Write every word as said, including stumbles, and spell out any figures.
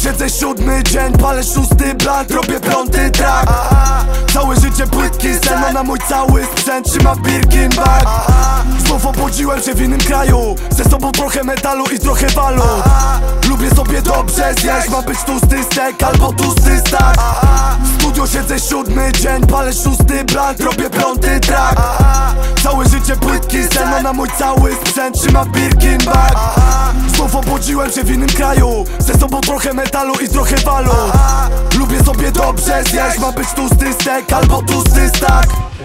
siedzę siódmy dzień, palę szósty blank, robię piąty track. Całe życie płytki sen, ona mój cały sprzęt trzyma w Birkenbag. Znów obudziłem się w innym kraju, ze sobą trochę metalu i trochę walu. Lubię sobie dobrze zjeść, ma być tłusty stek albo tłusty stack. W studio siedzę siódmy dzień, palę szósty blank, robię piąty track. Całe życie płytki sen, ona mój cały sprzęt trzyma w Birkenbag. Znów obudziłem się w innym kraju, ze sobą trochę metalu i trochę walu. Lubię sobie dobrze zjeść, ma być tłusty stek albo tłusty stack.